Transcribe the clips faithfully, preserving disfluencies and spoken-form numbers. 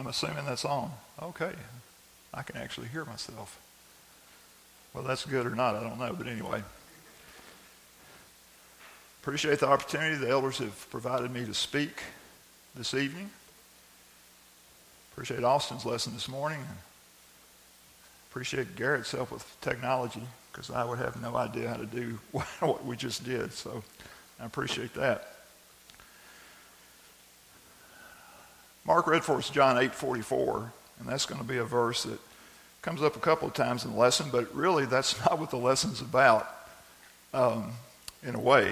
assuming that's on. Okay. I can actually hear myself. Well, that's good or not, I don't know. But anyway. Appreciate the opportunity the elders have provided me to speak this evening. Appreciate Austin's lesson this morning. Appreciate Garrett's help with technology, because I would have no idea how to do what we just did. So I appreciate that. Mark read for us John eight forty-four, and that's going to be a verse that comes up a couple of times in the lesson, but really that's not what the lesson's about, um, in a way.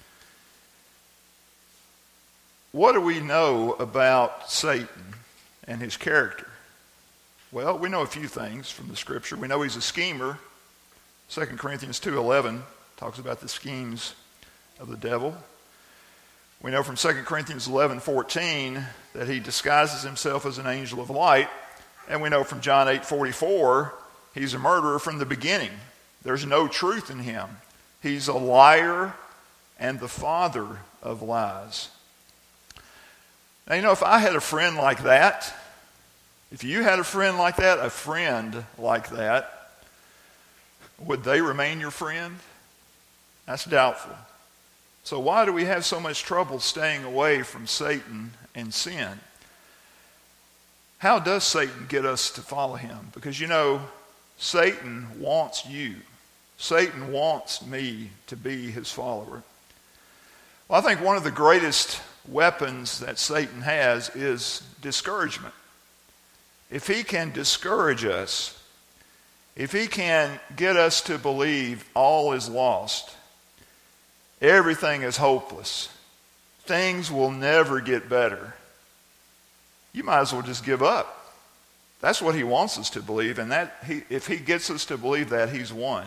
What do we know about Satan and his character? Well, we know a few things from the scripture. We know he's a schemer. Second Corinthians two eleven talks about the schemes of the devil. We know from Second Corinthians eleven fourteen that he disguises himself as an angel of light. And we know from John eight forty-four, he's a murderer from the beginning. There's no truth in him. He's a liar and the father of lies. Now, you know, if I had a friend like that, if you had a friend like that, a friend like that, would they remain your friend? That's doubtful. So why do we have so much trouble staying away from Satan and sin? How does Satan get us to follow him? Because, you know, Satan wants you. Satan wants me to be his follower. Well, I think one of the greatest weapons that Satan has is discouragement. If he can discourage us, if he can get us to believe all is lost, everything is hopeless, things will never get better, you might as well just give up. That's what he wants us to believe, and that he, if he gets us to believe that, he's won.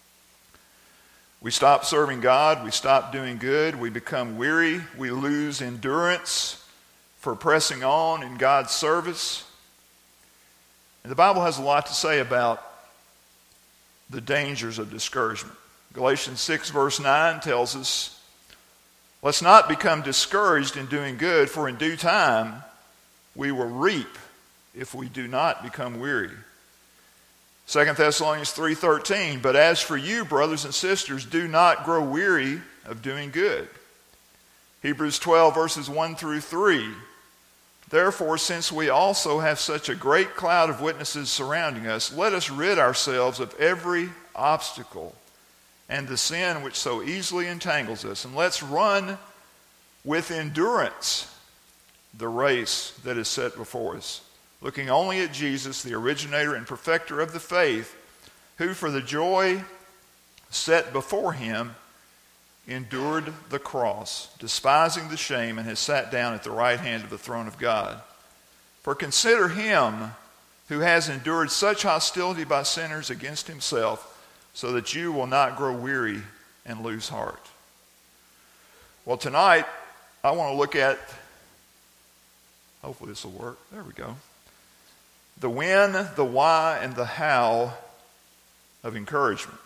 We stop serving God, we stop doing good, we become weary, we lose endurance for pressing on in God's service. And the Bible has a lot to say about the dangers of discouragement. Galatians six verse nine tells us, let's not become discouraged in doing good, for in due time we will reap if we do not become weary. Second Thessalonians three thirteen, but as for you, brothers and sisters, do not grow weary of doing good. Hebrews twelve verses one through three, therefore, since we also have such a great cloud of witnesses surrounding us, let us rid ourselves of every obstacle and the sin which so easily entangles us, and let's run with endurance the race that is set before us, looking only at Jesus, the originator and perfecter of the faith, who for the joy set before him endured the cross, despising the shame, and has sat down at the right hand of the throne of God. For consider him who has endured such hostility by sinners against himself, so that you will not grow weary and lose heart. Well, tonight, I want to look at, hopefully this will work, there we go, the when, the why, and the how of encouragement.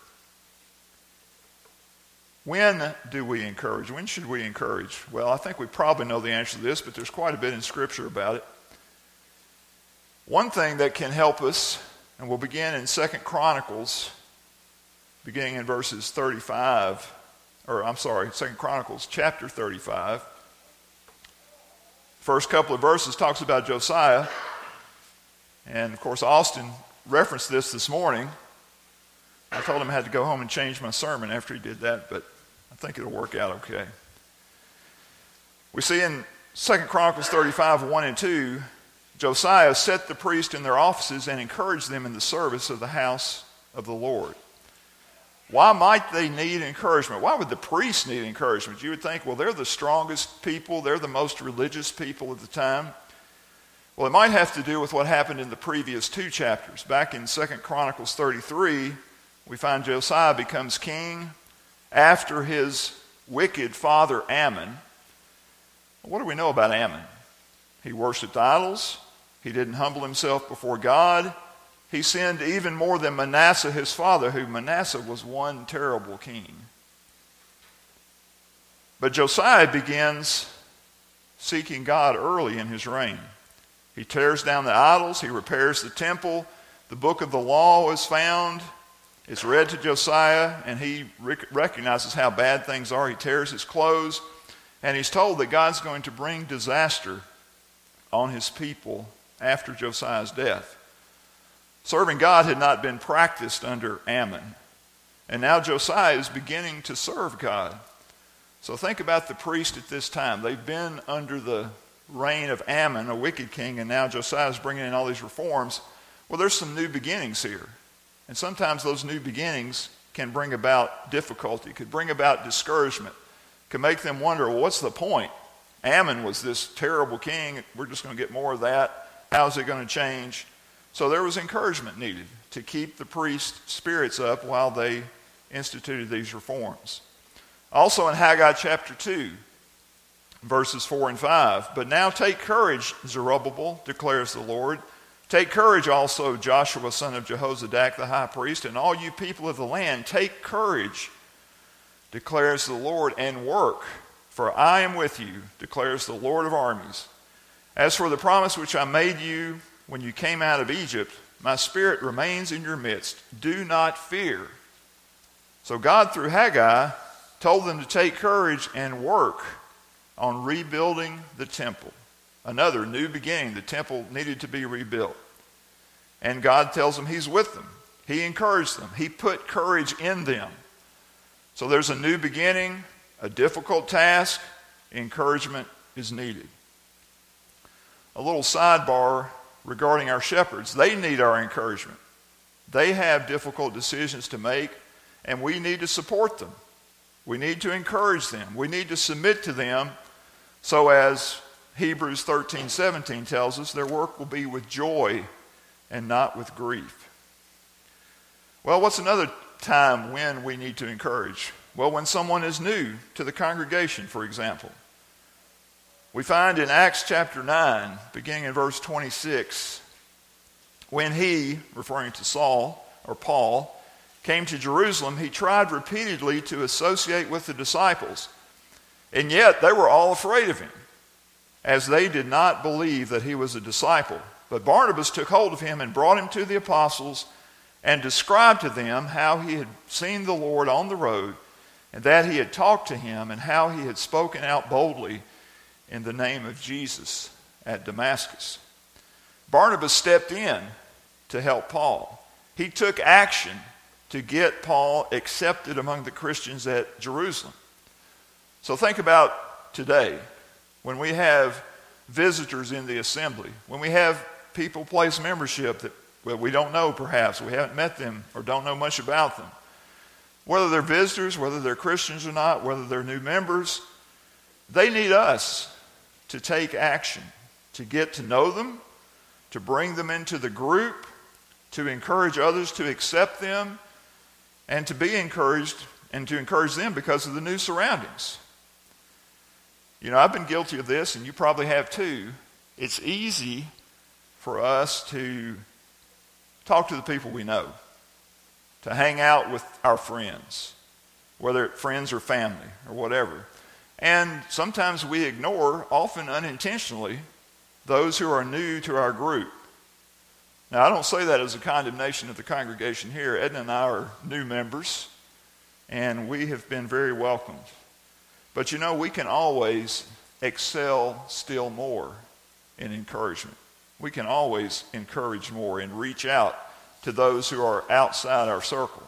When do we encourage? When should we encourage? Well, I think we probably know the answer to this, but there's quite a bit in Scripture about it. One thing that can help us, and we'll begin in Second Chronicles, beginning in verses thirty-five, or I'm sorry, Second Chronicles chapter thirty-five. First couple of verses talks about Josiah. And, of course, Austin referenced this this morning. I told him I had to go home and change my sermon after he did that, but I think it'll work out okay. We see in Second Chronicles thirty-five, one and two, Josiah set the priests in their offices and encouraged them in the service of the house of the Lord. Why might they need encouragement? Why would the priests need encouragement? You would think, well, they're the strongest people. They're the most religious people at the time. Well, it might have to do with what happened in the previous two chapters. Back in Second Chronicles thirty-three, we find Josiah becomes king after his wicked father Ammon. What do we know about Ammon? He worshipped idols. He didn't humble himself before God. He sinned even more than Manasseh, his father, who Manasseh was one terrible king. But Josiah begins seeking God early in his reign. He tears down the idols. He repairs the temple. The book of the law is found. It's read to Josiah, and he rec- recognizes how bad things are. He tears his clothes, and he's told that God's going to bring disaster on his people after Josiah's death. Serving God had not been practiced under Amon, and now Josiah is beginning to serve God. So think about the priest at this time. They've been under the reign of Amon, a wicked king, and now Josiah is bringing in all these reforms. Well, there's some new beginnings here. And sometimes those new beginnings can bring about difficulty, could bring about discouragement, can make them wonder, well, what's the point? Amon was this terrible king. We're just going to get more of that. How's it going to change? So there was encouragement needed to keep the priest's spirits up while they instituted these reforms. Also in Haggai chapter two, verses four and five, but now take courage, Zerubbabel, declares the Lord. Take courage also, Joshua, son of Jehozadak, the high priest, and all you people of the land. Take courage, declares the Lord, and work, for I am with you, declares the Lord of armies. As for the promise which I made you when you came out of Egypt, my spirit remains in your midst. Do not fear. So God, through Haggai, told them to take courage and work on rebuilding the temple. Another new beginning. The temple needed to be rebuilt. And God tells them he's with them. He encouraged them. He put courage in them. So there's a new beginning, a difficult task. Encouragement is needed. A little sidebar regarding our shepherds. They need our encouragement. They have difficult decisions to make, and we need to support them. We need to encourage them. We need to submit to them, so as Hebrews thirteen seventeen tells us, their work will be with joy and not with grief. Well, what's another time when we need to encourage? Well, when someone is new to the congregation, for example. We find in Acts chapter nine, beginning in verse twenty-six, when he, referring to Saul or Paul, came to Jerusalem, he tried repeatedly to associate with the disciples, and yet they were all afraid of him, as they did not believe that he was a disciple. But Barnabas took hold of him and brought him to the apostles and described to them how he had seen the Lord on the road, and that he had talked to him, and how he had spoken out boldly in the name of Jesus at Damascus. Barnabas stepped in to help Paul. He took action to get Paul accepted among the Christians at Jerusalem. So think about today, when we have visitors in the assembly, when we have people place membership that well, we don't know perhaps, we haven't met them or don't know much about them. Whether they're visitors, whether they're Christians or not, whether they're new members, they need us to take action, to get to know them, to bring them into the group, to encourage others to accept them, and to be encouraged and to encourage them because of the new surroundings. You know, I've been guilty of this, and you probably have too. It's easy for us to talk to the people we know, to hang out with our friends, whether friends or family or whatever. And sometimes we ignore, often unintentionally, those who are new to our group. Now, I don't say that as a condemnation of the congregation here. Edna and I are new members, and we have been very welcomed. But you know, we can always excel still more in encouragement. We can always encourage more and reach out to those who are outside our circle.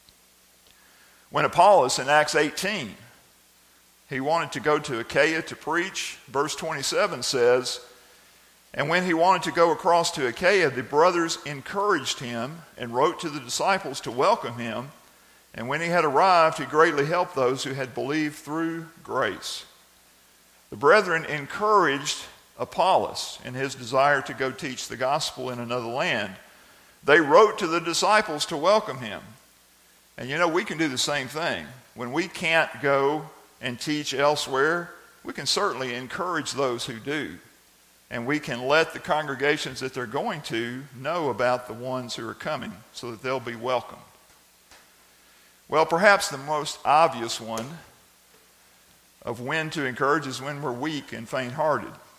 When Apollos in Acts eighteen, he wanted to go to Achaia to preach, verse twenty-seven says, and when he wanted to go across to Achaia, the brothers encouraged him and wrote to the disciples to welcome him. And when he had arrived, he greatly helped those who had believed through grace. The brethren encouraged Apollos in his desire to go teach the gospel in another land. They wrote to the disciples to welcome him. And you know, we can do the same thing. When we can't go and teach elsewhere, we can certainly encourage those who do. And we can let the congregations that they're going to know about the ones who are coming so that they'll be welcomed. Well, perhaps the most obvious one of when to encourage is when we're weak and faint-hearted.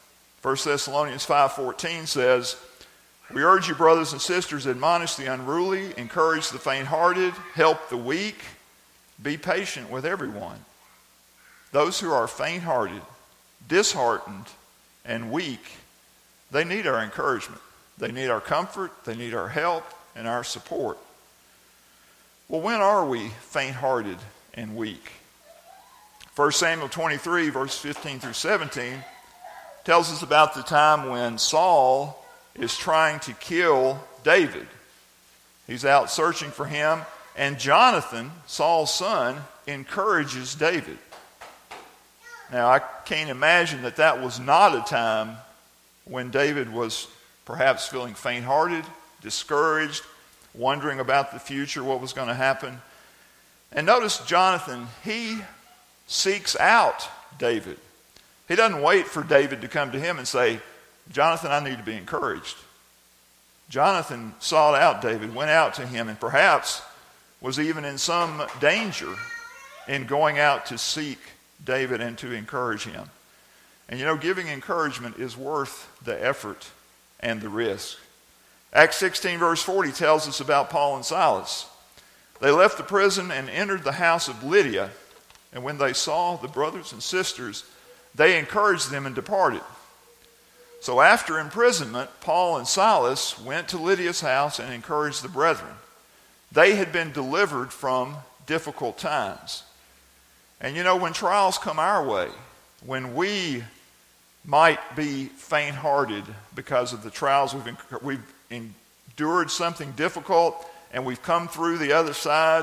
First Thessalonians five fourteen says, "We urge you, brothers and sisters, admonish the unruly, encourage the faint-hearted, help the weak, be patient with everyone." Those who are faint-hearted, disheartened, and weak, they need our encouragement. They need our comfort, they need our help, and our support. Well, when are we faint-hearted and weak? First Samuel twenty-three, verse fifteen through seventeen, tells us about the time when Saul is trying to kill David. He's out searching for him, and Jonathan, Saul's son, encourages David. Now, I can't imagine that that was not a time when David was perhaps feeling faint-hearted, discouraged, wondering about the future, what was going to happen. And notice Jonathan, he seeks out David. He doesn't wait for David to come to him and say, "Jonathan, I need to be encouraged." Jonathan sought out David, went out to him, and perhaps was even in some danger in going out to seek David and to encourage him. And you know, giving encouragement is worth the effort and the risk. Acts sixteen verse forty tells us about Paul and Silas. They left the prison and entered the house of Lydia, and when they saw the brothers and sisters, they encouraged them and departed. So after imprisonment, Paul and Silas went to Lydia's house and encouraged the brethren. They had been delivered from difficult times. And you know, when trials come our way, when we might be faint-hearted because of the trials we've, inc- we've endured something difficult and we've come through the other side,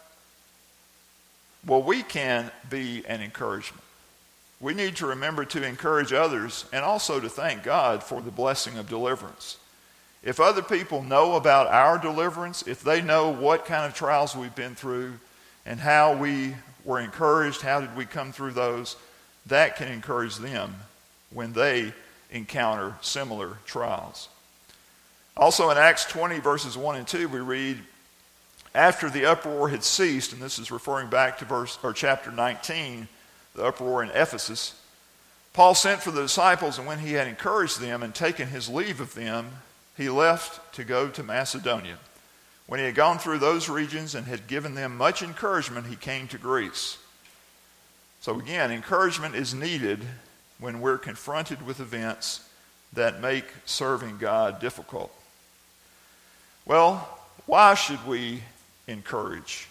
well, we can be an encouragement. We need to remember to encourage others and also to thank God for the blessing of deliverance. If other people know about our deliverance, if they know what kind of trials we've been through and how we were encouraged, how did we come through those, that can encourage them when they encounter similar trials. Also in Acts twenty verses one and two we read, after the uproar had ceased, and this is referring back to verse or chapter nineteen, the uproar in Ephesus, Paul sent for the disciples, and when he had encouraged them and taken his leave of them, he left to go to Macedonia. When he had gone through those regions and had given them much encouragement, he came to Greece. So again, encouragement is needed when we're confronted with events that make serving God difficult. Well, why should we encourage?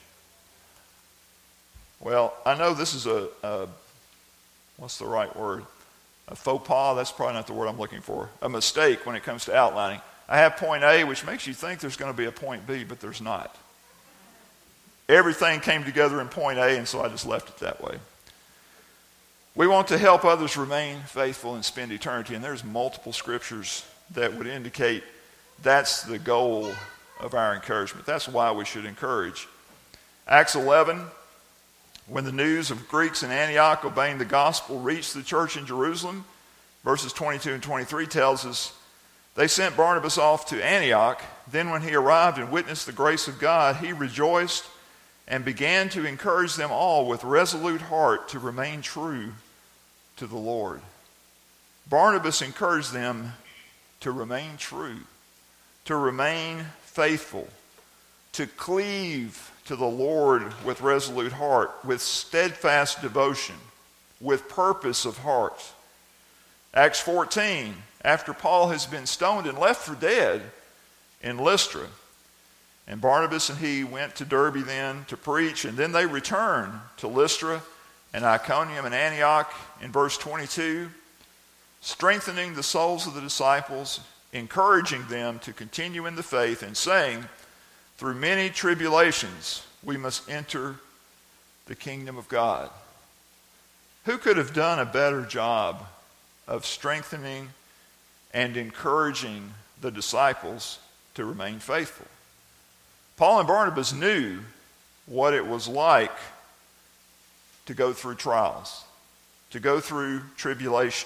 Well, I know this is a, a, what's the right word? A faux pas, that's probably not the word I'm looking for. A mistake when it comes to outlining. I have point A, which makes you think there's going to be a point B, but there's not. Everything came together in point A, and so I just left it that way. We want to help others remain faithful and spend eternity, and there's multiple scriptures that would indicate that's the goal of our encouragement. That's why we should encourage. Acts eleven, when the news of Greeks in Antioch obeying the gospel reached the church in Jerusalem, verses twenty-two and twenty-three tells us, they sent Barnabas off to Antioch. Then when he arrived and witnessed the grace of God, he rejoiced and began to encourage them all with resolute heart to remain true to the Lord. Barnabas encouraged them to remain true, to remain faithful, to cleave to the Lord with resolute heart, with steadfast devotion, with purpose of heart. Acts fourteen, after Paul has been stoned and left for dead in Lystra, and Barnabas and he went to Derbe then to preach, and then they returned to Lystra and Iconium and Antioch in verse twenty-two, strengthening the souls of the disciples, encouraging them to continue in the faith, and saying, through many tribulations we must enter the kingdom of God. Who could have done a better job of strengthening and encouraging the disciples to remain faithful? Paul and Barnabas knew what it was like to go through trials, to go through tribulation,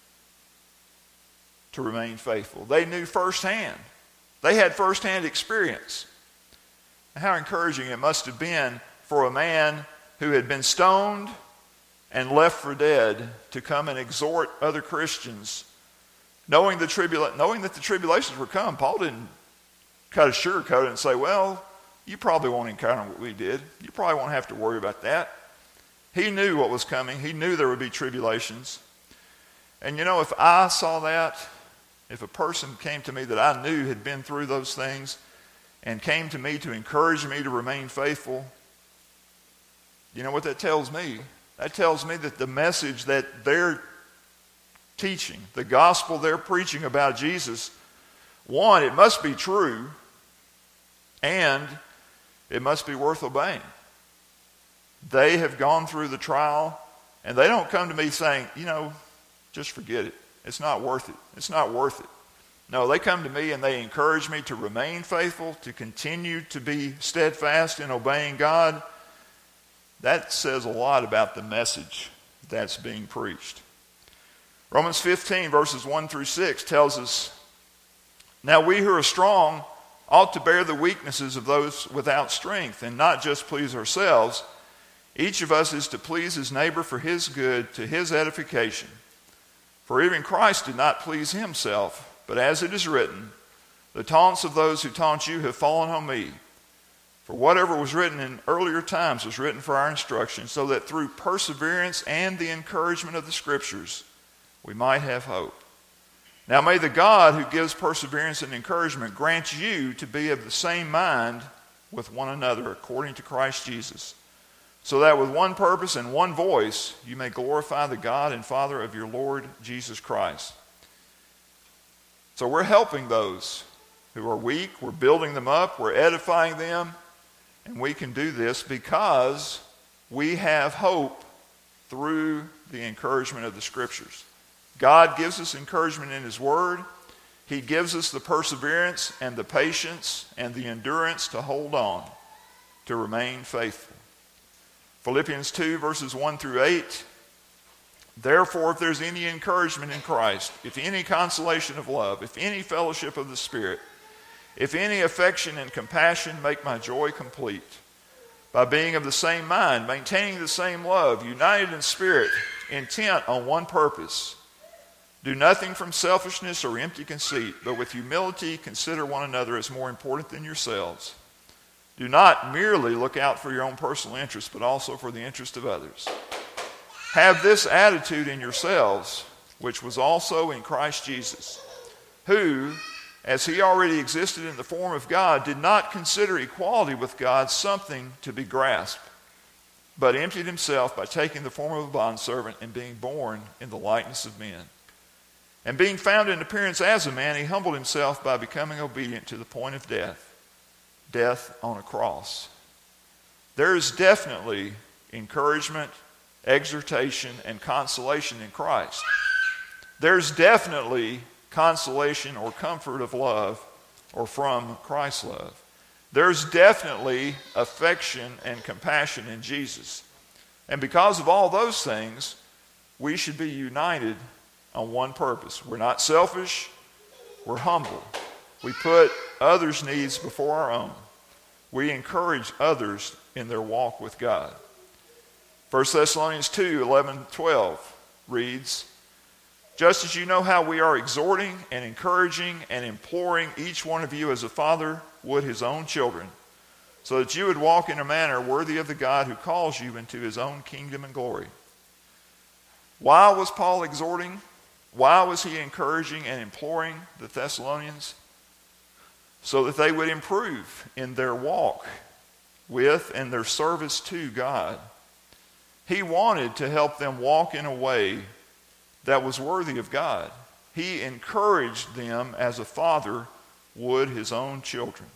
to remain faithful. They knew firsthand. They had firsthand experience. How encouraging it must have been for a man who had been stoned and left for dead to come and exhort other Christians Knowing, the tribula- knowing that the tribulations were coming, Paul didn't kind of sugarcoat it and say, well, you probably won't encounter what we did. You probably won't have to worry about that. He knew what was coming. He knew there would be tribulations. And you know, if I saw that, if a person came to me that I knew had been through those things and came to me to encourage me to remain faithful, you know what that tells me? That tells me that the message that they're teaching, the gospel they're preaching about Jesus, one, it must be true, and it must be worth obeying. They have gone through the trial, and they don't come to me saying, you know, just forget it. It's not worth it. It's not worth it. No, they come to me and they encourage me to remain faithful, to continue to be steadfast in obeying God. That says a lot about the message that's being preached. Romans fifteen, verses one through six tells us, now we who are strong ought to bear the weaknesses of those without strength and not just please ourselves. Each of us is to please his neighbor for his good, to his edification. For even Christ did not please himself, but as it is written, the taunts of those who taunt you have fallen on me. For whatever was written in earlier times was written for our instruction, so that through perseverance and the encouragement of the Scriptures, we might have hope. Now may the God who gives perseverance and encouragement grant you to be of the same mind with one another according to Christ Jesus, so that with one purpose and one voice you may glorify the God and Father of your Lord Jesus Christ. So we're helping those who are weak, we're building them up, we're edifying them, and we can do this because we have hope through the encouragement of the Scriptures. God gives us encouragement in His Word. He gives us the perseverance and the patience and the endurance to hold on, to remain faithful. Philippians two, verses one through eight. Therefore, if there's any encouragement in Christ, if any consolation of love, if any fellowship of the Spirit, if any affection and compassion, make my joy complete, by being of the same mind, maintaining the same love, united in spirit, intent on one purpose. Do nothing from selfishness or empty conceit, but with humility consider one another as more important than yourselves. Do not merely look out for your own personal interests, but also for the interest of others. Have this attitude in yourselves, which was also in Christ Jesus, who, as he already existed in the form of God, did not consider equality with God something to be grasped, but emptied himself by taking the form of a bondservant and being born in the likeness of men. And being found in appearance as a man, he humbled himself by becoming obedient to the point of death, death on a cross. There is definitely encouragement, exhortation, and consolation in Christ. There's definitely consolation or comfort of love or from Christ's love. There's definitely affection and compassion in Jesus. And because of all those things, we should be united on one purpose. We're not selfish, we're humble. We put others' needs before our own. We encourage others in their walk with God. First Thessalonians two, eleven, twelve reads, just as you know how we are exhorting and encouraging and imploring each one of you as a father would his own children, so that you would walk in a manner worthy of the God who calls you into his own kingdom and glory. Why was Paul exhorting? Why was he encouraging and imploring the Thessalonians? So that they would improve in their walk with and their service to God. He wanted to help them walk in a way that was worthy of God. He encouraged them as a father would his own children.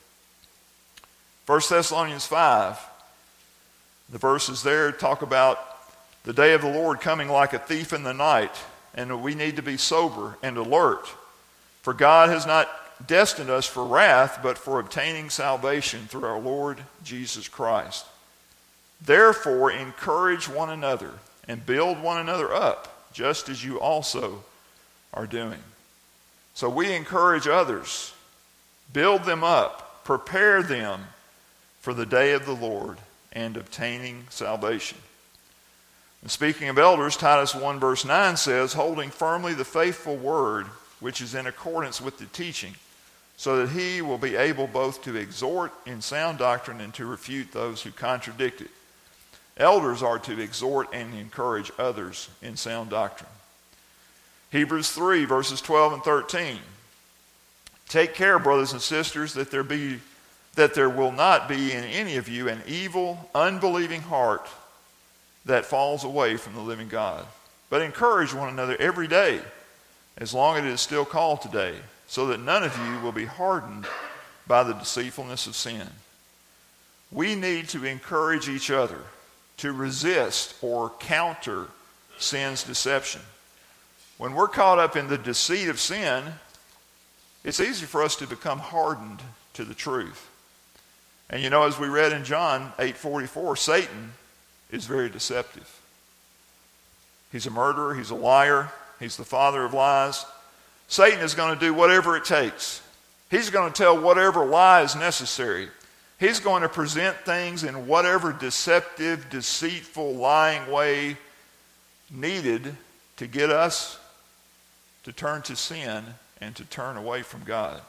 First Thessalonians five, the verses there talk about the day of the Lord coming like a thief in the night, and we need to be sober and alert. For God has not destined us for wrath, but for obtaining salvation through our Lord Jesus Christ. Therefore, encourage one another and build one another up, just as you also are doing. So we encourage others, build them up, prepare them for the day of the Lord and obtaining salvation. And speaking of elders, Titus one verse nine says, holding firmly the faithful word which is in accordance with the teaching, so that he will be able both to exhort in sound doctrine and to refute those who contradict it. Elders are to exhort and encourage others in sound doctrine. Hebrews three, verses twelve and thirteen. Take care, brothers and sisters, that there be that there will not be in any of you an evil, unbelieving heart that falls away from the living God. But encourage one another every day, as long as it is still called today, so that none of you will be hardened by the deceitfulness of sin. We need to encourage each other to resist or counter sin's deception. When we're caught up in the deceit of sin, it's easy for us to become hardened to the truth. And you know, as we read in John eight forty-four, Satan is very deceptive. He's a murderer, he's a liar, he's the father of lies. Satan is going to do whatever it takes. He's going to tell whatever lie is necessary. He's going to present things in whatever deceptive, deceitful, lying way needed to get us to turn to sin and to turn away from God.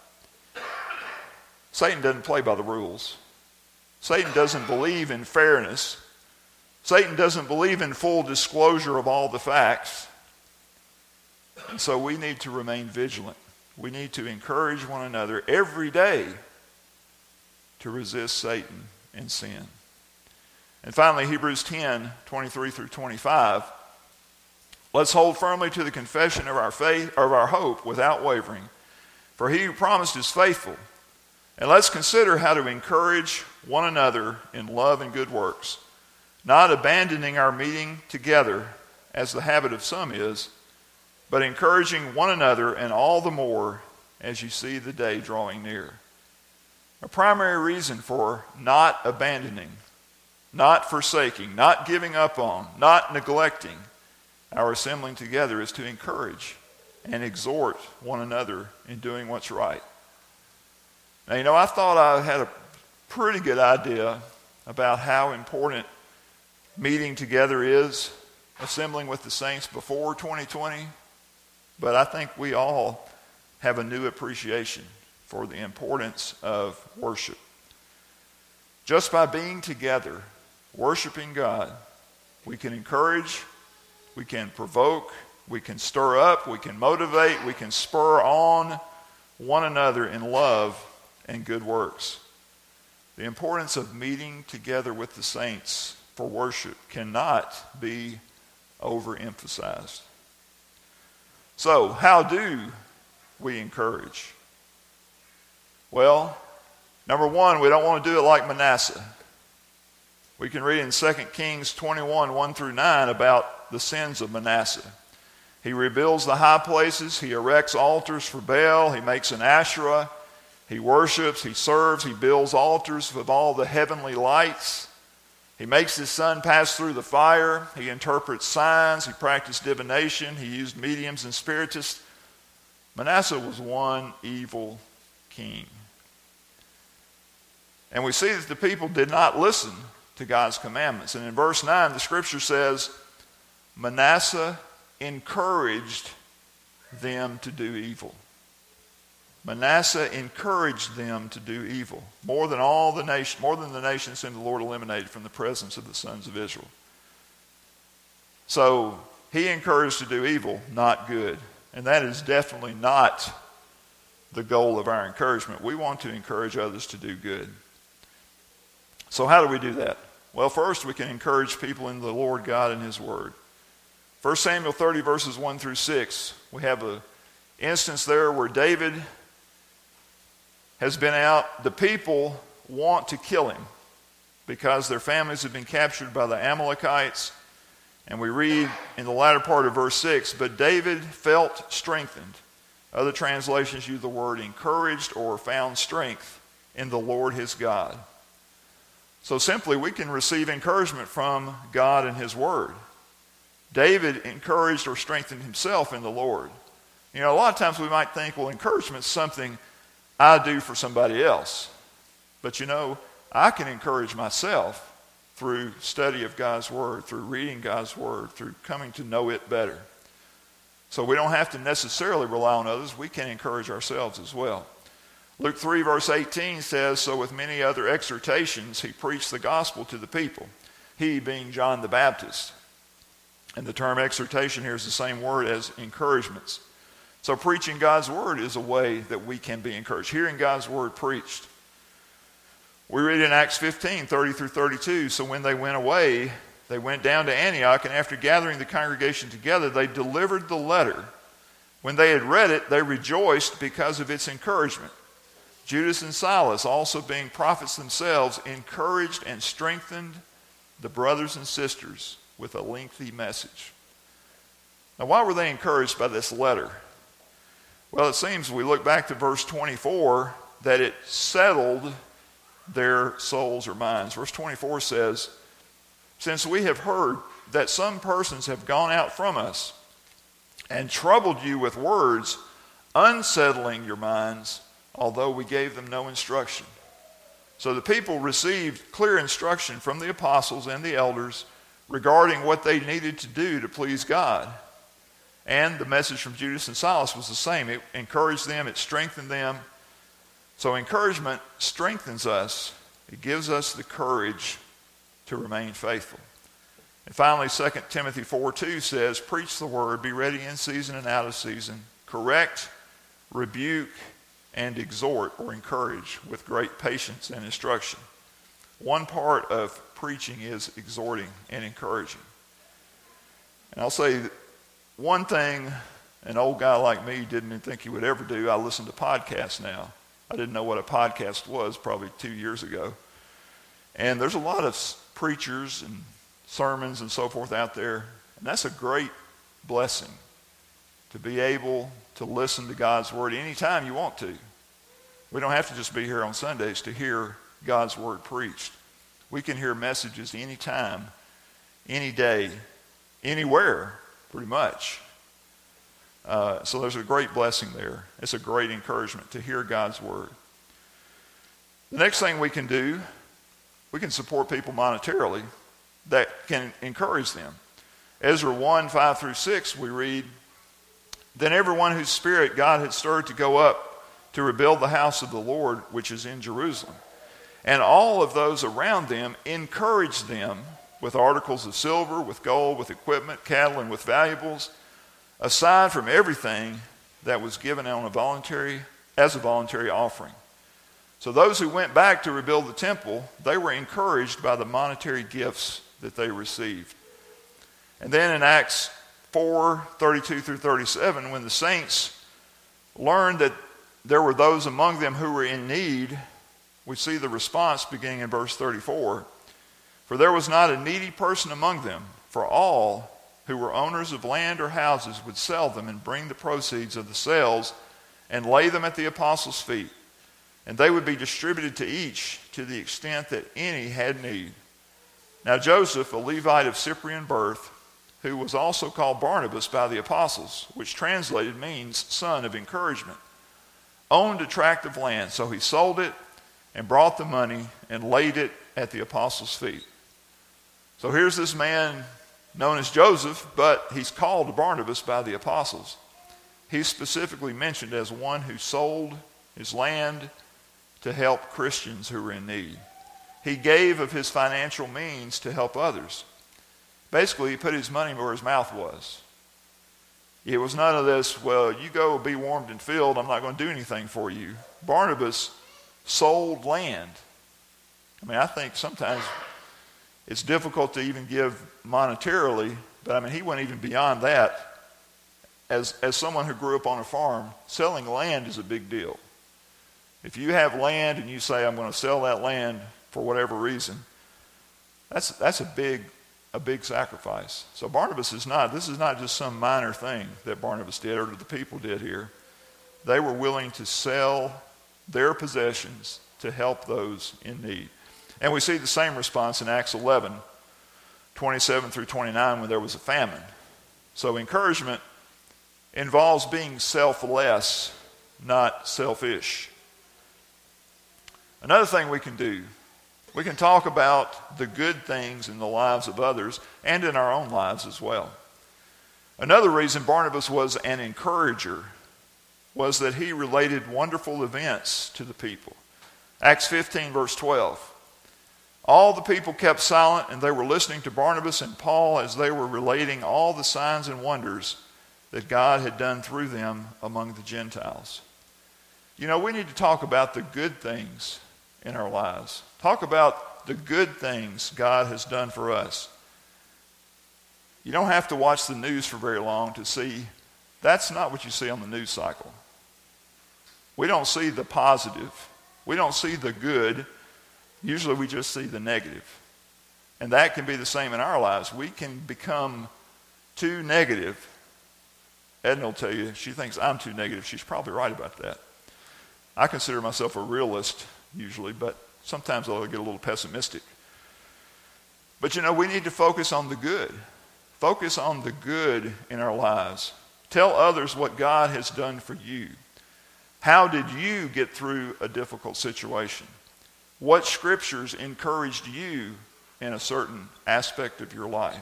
Satan doesn't play by the rules. Satan doesn't believe in fairness. Satan doesn't believe in full disclosure of all the facts. And so we need to remain vigilant. We need to encourage one another every day to resist Satan and sin. And finally, Hebrews ten, twenty-three through twenty-five. Let's hold firmly to the confession of our faith, of our hope, without wavering, for he who promised is faithful. And let's consider how to encourage one another in love and good works, not abandoning our meeting together, as the habit of some is, but encouraging one another, and all the more as you see the day drawing near. A primary reason for not abandoning, not forsaking, not giving up on, not neglecting our assembling together is to encourage and exhort one another in doing what's right. Now, you know, I thought I had a pretty good idea about how important meeting together is, assembling with the saints before twenty twenty, but I think we all have a new appreciation for the importance of worship. Just by being together, worshiping God, we can encourage, we can provoke, we can stir up, we can motivate, we can spur on one another in love and good works. The importance of meeting together with the saints for worship cannot be overemphasized. So, how do we encourage? Well, number one, we don't want to do it like Manasseh. We can read in Second Kings twenty-one, one through nine about the sins of Manasseh. He rebuilds the high places, he erects altars for Baal, he makes an Asherah, he worships, he serves, he builds altars with all the heavenly lights. He makes his son pass through the fire, he interprets signs, he practiced divination, he used mediums and spiritists. Manasseh was one evil king. And we see that the people did not listen to God's commandments. And in verse nine, the scripture says, Manasseh encouraged them to do evil. Manasseh encouraged them to do evil more than all the nation, more than the nations whom the Lord eliminated from the presence of the sons of Israel. So he encouraged to do evil, not good. And that is definitely not the goal of our encouragement. We want to encourage others to do good. So how do we do that? Well, first we can encourage people in the Lord God and his word. First Samuel thirty, verses one through six. We have an instance there where David has been out. The people want to kill him because their families have been captured by the Amalekites. And we read in the latter part of verse six, but David felt strengthened. Other translations use the word encouraged or found strength in the Lord his God. So simply, we can receive encouragement from God and his word. David encouraged or strengthened himself in the Lord. You know, a lot of times we might think, well, encouragement is something I do for somebody else. But you know, I can encourage myself through study of God's word, through reading God's word, through coming to know it better. So we don't have to necessarily rely on others. We can encourage ourselves as well. Luke three verse eighteen says, so with many other exhortations, he preached the gospel to the people. He being John the Baptist. And the term exhortation here is the same word as encouragements. So preaching God's word is a way that we can be encouraged. Hearing God's word preached. We read in Acts fifteen, thirty through thirty-two, so when they went away, they went down to Antioch, and after gathering the congregation together, they delivered the letter. When they had read it, they rejoiced because of its encouragement. Judas and Silas, also being prophets themselves, encouraged and strengthened the brothers and sisters with a lengthy message. Now, why were they encouraged by this letter? Well, it seems we look back to verse twenty-four that it settled their souls or minds. Verse twenty-four says, since we have heard that some persons have gone out from us and troubled you with words, unsettling your minds, although we gave them no instruction. So the people received clear instruction from the apostles and the elders regarding what they needed to do to please God. And the message from Judas and Silas was the same. It encouraged them, it strengthened them. So encouragement strengthens us. It gives us the courage to remain faithful. And finally, Second Timothy four two says, preach the word, be ready in season and out of season, correct, rebuke, and exhort or encourage with great patience and instruction. One part of preaching is exhorting and encouraging. And I'll say one thing an old guy like me didn't think he would ever do. I listen to podcasts now. I didn't know what a podcast was probably two years ago. And there's a lot of preachers and sermons and so forth out there. And that's a great blessing to be able to listen to God's word anytime you want to. We don't have to just be here on Sundays to hear God's word preached. We can hear messages anytime, any day, anywhere, pretty much. Uh, so there's a great blessing there. It's a great encouragement to hear God's word. The next thing we can do, we can support people monetarily that can encourage them. Ezra one, five through six, we read, then everyone whose spirit God had stirred to go up to rebuild the house of the Lord, which is in Jerusalem. And all of those around them encouraged them with articles of silver, with gold, with equipment, cattle, and with valuables, aside from everything that was given on a voluntary, as a voluntary offering. So those who went back to rebuild the temple, they were encouraged by the monetary gifts that they received. And then in Acts four, thirty-two through thirty-seven, when the saints learned that there were those among them who were in need, we see the response beginning in verse thirty-four. For there was not a needy person among them, for all who were owners of land or houses would sell them and bring the proceeds of the sales and lay them at the apostles' feet. And they would be distributed to each to the extent that any had need. Now Joseph, a Levite of Cyprian birth, who was also called Barnabas by the apostles, which translated means son of encouragement, owned a tract of land. So he sold it and brought the money and laid it at the apostles' feet. So here's this man known as Joseph, but he's called Barnabas by the apostles. He's specifically mentioned as one who sold his land to help Christians who were in need. He gave of his financial means to help others. Basically, he put his money where his mouth was. It was none of this, well, you go be warmed and filled, I'm not going to do anything for you. Barnabas sold land. I mean, I think sometimes it's difficult to even give monetarily, but I mean, he went even beyond that. As, as someone who grew up on a farm, selling land is a big deal. If you have land and you say, I'm going to sell that land for whatever reason, that's, that's a big, a big sacrifice. So Barnabas is not, this is not just some minor thing that Barnabas did or that the people did here. They were willing to sell their possessions to help those in need. And we see the same response in Acts eleven, twenty-seven through twenty-nine, when there was a famine. So encouragement involves being selfless, not selfish. Another thing we can do, we can talk about the good things in the lives of others and in our own lives as well. Another reason Barnabas was an encourager was that he related wonderful events to the people. Acts fifteen, verse twelve. All the people kept silent, and they were listening to Barnabas and Paul as they were relating all the signs and wonders that God had done through them among the Gentiles. You know, we need to talk about the good things in our lives. Talk about the good things God has done for us. You don't have to watch the news for very long to see that's not what you see on the news cycle. We don't see the positive. We don't see the good. Usually we just see the negative. And that can be the same in our lives. We can become too negative. Edna will tell you, she thinks I'm too negative. She's probably right about that. I consider myself a realist usually, but sometimes I'll get a little pessimistic. But you know, we need to focus on the good. Focus on the good in our lives. Tell others what God has done for you. How did you get through a difficult situation? What scriptures encouraged you in a certain aspect of your life?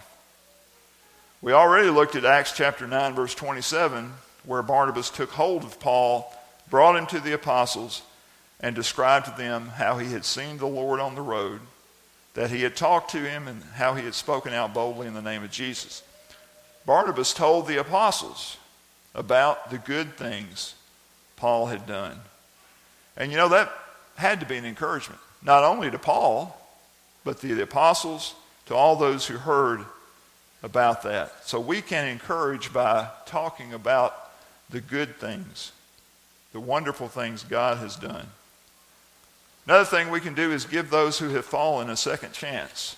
We already looked at Acts chapter nine, verse twenty-seven, where Barnabas took hold of Paul, brought him to the apostles, and described to them how he had seen the Lord on the road, that he had talked to him, and how he had spoken out boldly in the name of Jesus. Barnabas told the apostles about the good things Paul had done. And you know, that had to be an encouragement, not only to Paul, but to the apostles, to all those who heard about that. So we can encourage by talking about the good things, the wonderful things God has done. Another thing we can do is give those who have fallen a second chance.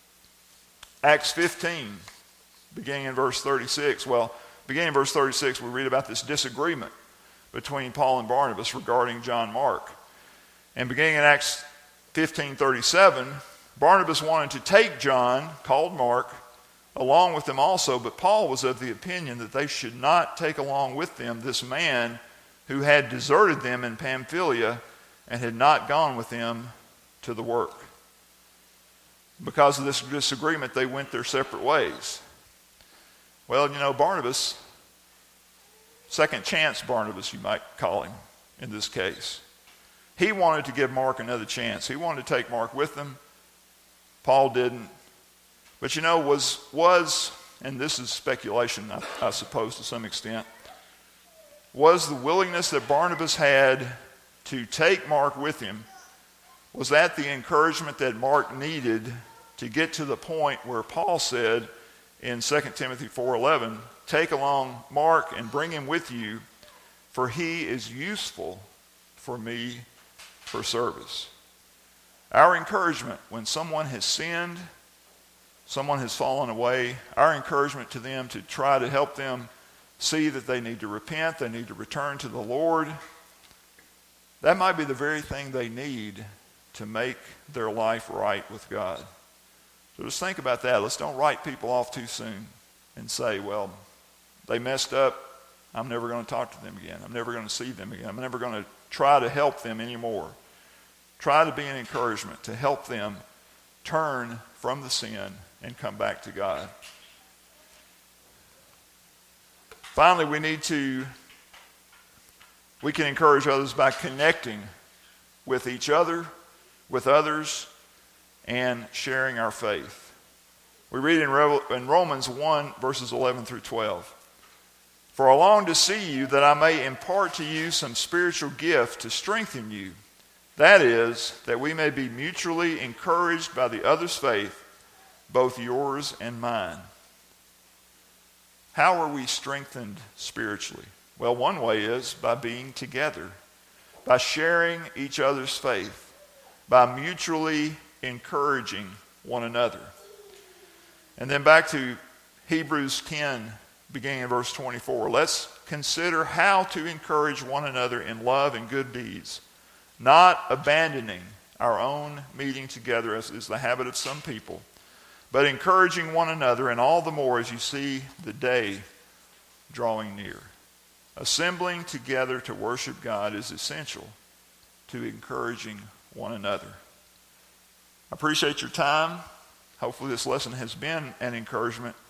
Acts fifteen, beginning in verse thirty-six. Well, beginning in verse thirty-six, we read about this disagreement between Paul and Barnabas regarding John Mark. And beginning in Acts fifteen thirty-seven, Barnabas wanted to take John, called Mark, along with them also, but Paul was of the opinion that they should not take along with them this man who had deserted them in Pamphylia and had not gone with them to the work. Because of this disagreement, they went their separate ways. Well, you know, Barnabas, second chance Barnabas, you might call him in this case. He wanted to give Mark another chance. He wanted to take Mark with them. Paul didn't. But you know, was, was and this is speculation, I, I suppose, to some extent, was the willingness that Barnabas had to take Mark with him, was that the encouragement that Mark needed to get to the point where Paul said in Second Timothy four eleven, take along Mark and bring him with you, for he is useful for me for service. Our encouragement when someone has sinned, someone has fallen away, our encouragement to them to try to help them see that they need to repent, they need to return to the Lord, that might be the very thing they need to make their life right with God. So just think about that. Let's don't write people off too soon and say, well, they messed up, I'm never going to talk to them again. I'm never going to see them again. I'm never going to try to help them anymore. Try to be an encouragement to help them turn from the sin and come back to God. Finally, we need to, we can encourage others by connecting with each other, with others, and sharing our faith. We read in, Revel, in Romans one, verses eleven through twelve. For I long to see you, that I may impart to you some spiritual gift to strengthen you. That is, that we may be mutually encouraged by the other's faith, both yours and mine. How are we strengthened spiritually? Well, one way is by being together, by sharing each other's faith, by mutually encouraging one another. And then back to Hebrews ten, beginning in verse twenty-four. Let's consider how to encourage one another in love and good deeds, not abandoning our own meeting together, as is the habit of some people, but encouraging one another, and all the more as you see the day drawing near. Assembling together to worship God is essential to encouraging one another. I appreciate your time. Hopefully this lesson has been an encouragement.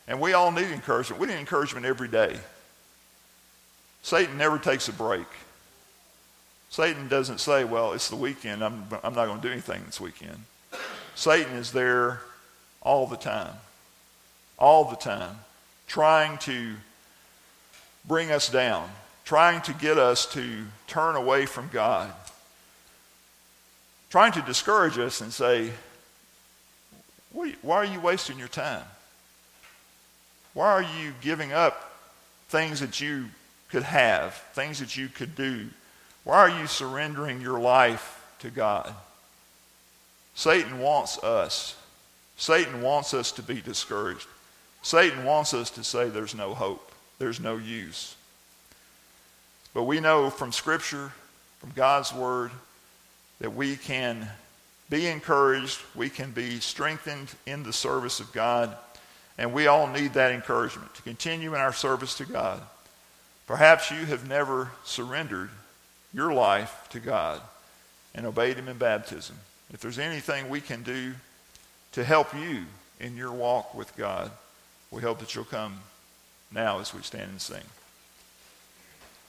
And we all need encouragement. We need encouragement every day. Satan never takes a break. Satan doesn't say, well, it's the weekend, I'm, I'm not going to do anything this weekend. Satan is there all the time, all the time, trying to bring us down, trying to get us to turn away from God, trying to discourage us and say, why are you wasting your time? Why are you giving up things that you could have, things that you could do? Why are you surrendering your life to God? Satan wants us. Satan wants us to be discouraged. Satan wants us to say there's no hope, there's no use. But we know from Scripture, from God's Word, that we can be encouraged, we can be strengthened in the service of God, and we all need that encouragement to continue in our service to God. Perhaps you have never surrendered your life to God and obeyed Him in baptism. If there's anything we can do to help you in your walk with God, we hope that you'll come now as we stand and sing.